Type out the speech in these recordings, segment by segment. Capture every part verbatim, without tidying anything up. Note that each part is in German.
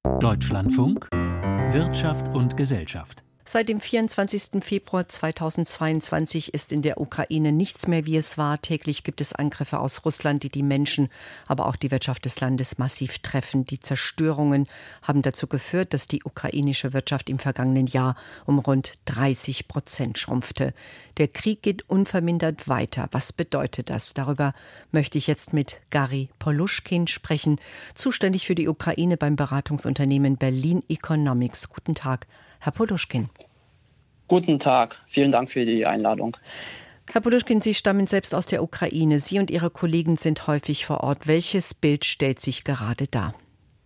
Deutschlandfunk Wirtschaft und Gesellschaft. Seit dem vierundzwanzigsten Februar zweitausendzweiundzwanzig ist in der Ukraine nichts mehr, wie es war. Täglich gibt es Angriffe aus Russland, die die Menschen, aber auch die Wirtschaft des Landes massiv treffen. Die Zerstörungen haben dazu geführt, dass die ukrainische Wirtschaft im vergangenen Jahr um rund dreißig Prozent schrumpfte. Der Krieg geht unvermindert weiter. Was bedeutet das? Darüber möchte ich jetzt mit Gary Poluschkin sprechen, zuständig für die Ukraine beim Beratungsunternehmen Berlin Economics. Guten Tag, Herr Poluschkin. Guten Tag, vielen Dank für die Einladung. Herr Poluschkin, Sie stammen selbst aus der Ukraine. Sie und Ihre Kollegen sind häufig vor Ort. Welches Bild stellt sich gerade dar?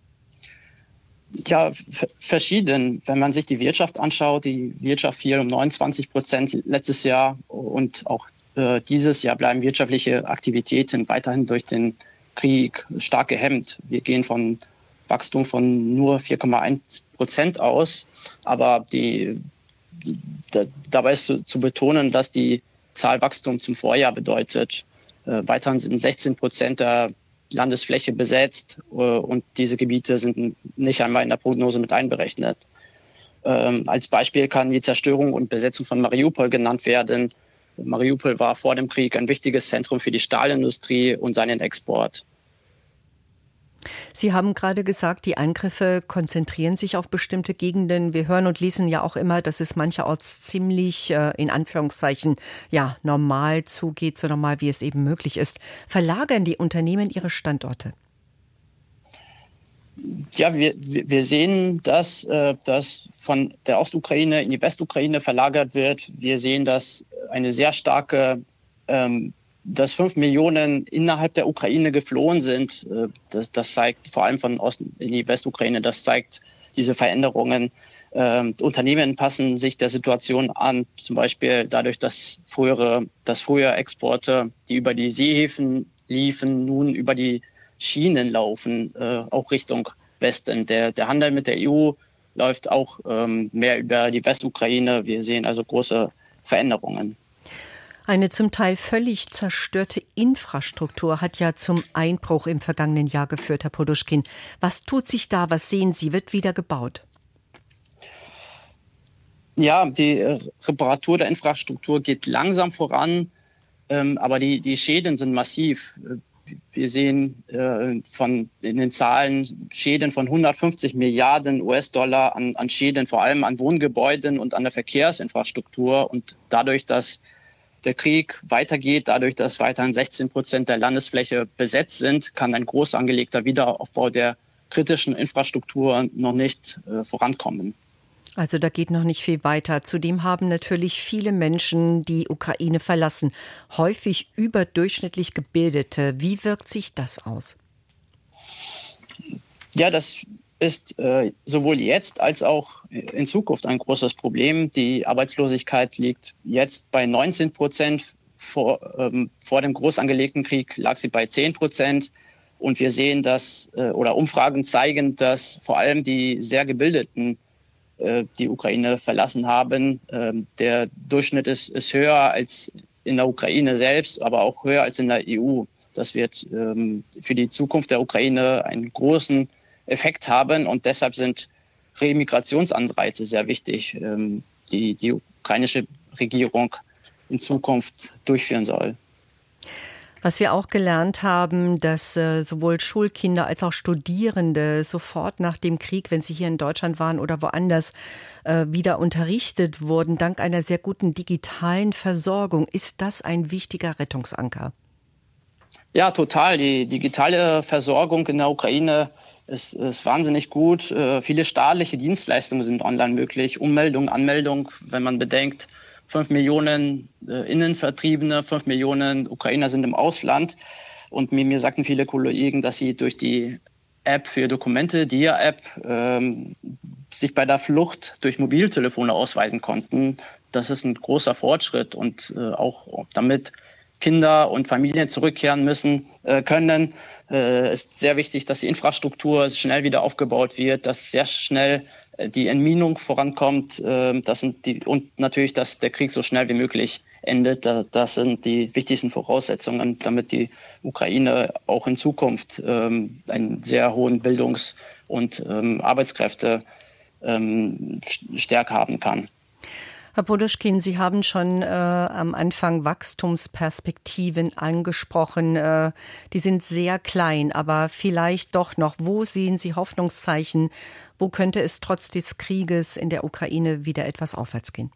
Ja, f- verschieden. Wenn man sich die Wirtschaft anschaut, die Wirtschaft fiel um neunundzwanzig Prozent letztes Jahr und auch äh, dieses Jahr bleiben wirtschaftliche Aktivitäten weiterhin durch den Krieg stark gehemmt. Wir gehen von Wachstum von nur vier Komma eins Prozent aus, aber die Da, dabei ist zu, zu betonen, dass die Zahl Wachstum zum Vorjahr bedeutet. Äh, weiterhin sind sechzehn Prozent der Landesfläche besetzt äh, und diese Gebiete sind nicht einmal in der Prognose mit einberechnet. Ähm, als Beispiel kann die Zerstörung und Besetzung von Mariupol genannt werden. Mariupol war vor dem Krieg ein wichtiges Zentrum für die Stahlindustrie und seinen Export. Sie haben gerade gesagt, die Angriffe konzentrieren sich auf bestimmte Gegenden. Wir hören und lesen ja auch immer, dass es mancherorts ziemlich, äh, in Anführungszeichen, ja, normal zugeht, so normal wie es eben möglich ist. Verlagern die Unternehmen ihre Standorte? Ja, wir, wir sehen, dass äh, das von der Ostukraine in die Westukraine verlagert wird. Wir sehen, dass eine sehr starke ähm, dass fünf Millionen innerhalb der Ukraine geflohen sind. Das, das zeigt vor allem von Osten in die Westukraine, das zeigt diese Veränderungen. Ähm, Unternehmen passen sich der Situation an, zum Beispiel dadurch, dass frühere, dass früher Exporte, die über die Seehäfen liefen, nun über die Schienen laufen, äh, auch Richtung Westen. Der, der Handel mit der E U läuft auch ähm, mehr über die Westukraine. Wir sehen also große Veränderungen. Eine zum Teil völlig zerstörte Infrastruktur hat ja zum Einbruch im vergangenen Jahr geführt, Herr Poluschkin. Was tut sich da? Was sehen Sie? Wird wieder gebaut? Ja, die Reparatur der Infrastruktur geht langsam voran, ähm, aber die, die Schäden sind massiv. Wir sehen äh, von in den Zahlen Schäden von hundertfünfzig Milliarden U S-Dollar an, an Schäden, vor allem an Wohngebäuden und an der Verkehrsinfrastruktur. Und dadurch, dass der Krieg weitergeht, dadurch, dass weiterhin sechzehn Prozent der Landesfläche besetzt sind, kann ein groß angelegter Wiederaufbau der kritischen Infrastruktur noch nicht äh, vorankommen. Also da geht noch nicht viel weiter. Zudem haben natürlich viele Menschen die Ukraine verlassen, häufig überdurchschnittlich Gebildete. Wie wirkt sich das aus? Ja, das ist äh, sowohl jetzt als auch in Zukunft ein großes Problem. Die Arbeitslosigkeit liegt jetzt bei neunzehn Prozent. Vor, ähm, vor dem groß angelegten Krieg lag sie bei zehn Prozent. Und wir sehen, dass, äh, oder Umfragen zeigen, dass vor allem die sehr Gebildeten äh, die Ukraine verlassen haben. Ähm, der Durchschnitt ist, ist höher als in der Ukraine selbst, aber auch höher als in der E U. Das wird ähm, für die Zukunft der Ukraine einen großen Effekt haben und deshalb sind Remigrationsanreize sehr wichtig, ähm, die die ukrainische Regierung in Zukunft durchführen soll. Was wir auch gelernt haben, dass äh, sowohl Schulkinder als auch Studierende sofort nach dem Krieg, wenn sie hier in Deutschland waren oder woanders, äh, wieder unterrichtet wurden, dank einer sehr guten digitalen Versorgung. Ist das ein wichtiger Rettungsanker? Ja, total. Die digitale Versorgung in der Ukraine ist, ist wahnsinnig gut. Äh, viele staatliche Dienstleistungen sind online möglich. Ummeldung, Anmeldung, wenn man bedenkt, fünf Millionen äh, Innenvertriebene, fünf Millionen Ukrainer sind im Ausland. Und mir, mir sagten viele Kollegen, dass sie durch die App für Dokumente, D I A-App, ähm, sich bei der Flucht durch Mobiltelefone ausweisen konnten. Das ist ein großer Fortschritt und äh, auch damit Kinder und Familien zurückkehren müssen äh, können. Es äh, ist sehr wichtig, dass die Infrastruktur schnell wieder aufgebaut wird, dass sehr schnell äh, die Entminung vorankommt. Äh, das sind die, und natürlich, dass der Krieg so schnell wie möglich endet. Da, das sind die wichtigsten Voraussetzungen, damit die Ukraine auch in Zukunft äh, einen sehr hohen Bildungs- und ähm, Arbeitskräfte ähm, stärker haben kann. Herr Poluschkin, Sie haben schon äh, am Anfang Wachstumsperspektiven angesprochen. Äh, die sind sehr klein, aber vielleicht doch noch. Wo sehen Sie Hoffnungszeichen? Wo könnte es trotz des Krieges in der Ukraine wieder etwas aufwärts gehen?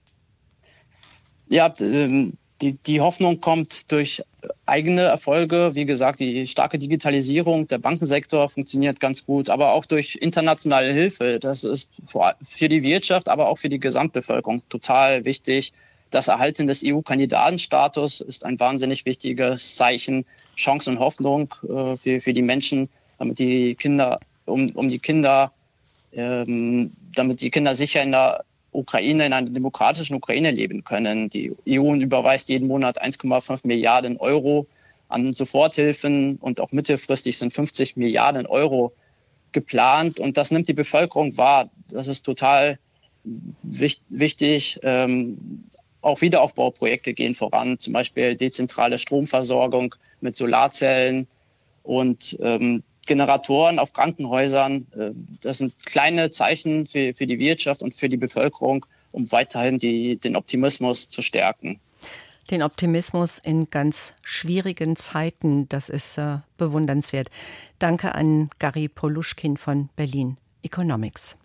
Ja, ähm, die, die Hoffnung kommt durch eigene Erfolge. Wie gesagt, die starke Digitalisierung, der Bankensektor funktioniert ganz gut, aber auch durch internationale Hilfe. Das ist für die Wirtschaft, aber auch für die Gesamtbevölkerung total wichtig. Das Erhalten des E U-Kandidatenstatus ist ein wahnsinnig wichtiges Zeichen, Chance und Hoffnung äh, für, für die Menschen, damit die Kinder, um, um die Kinder, ähm, damit die Kinder sicher in der Ukraine, in einer demokratischen Ukraine leben können. Die E U überweist jeden Monat eins Komma fünf Milliarden Euro an Soforthilfen und auch mittelfristig sind fünfzig Milliarden Euro geplant. Und das nimmt die Bevölkerung wahr. Das ist total wichtig. Ähm, auch Wiederaufbauprojekte gehen voran, zum Beispiel dezentrale Stromversorgung mit Solarzellen und ähm, Generatoren auf Krankenhäusern. Das sind kleine Zeichen für, für die Wirtschaft und für die Bevölkerung, um weiterhin die, den Optimismus zu stärken. Den Optimismus in ganz schwierigen Zeiten, das ist äh, bewundernswert. Danke an Gary Poluschkin von Berlin Economics.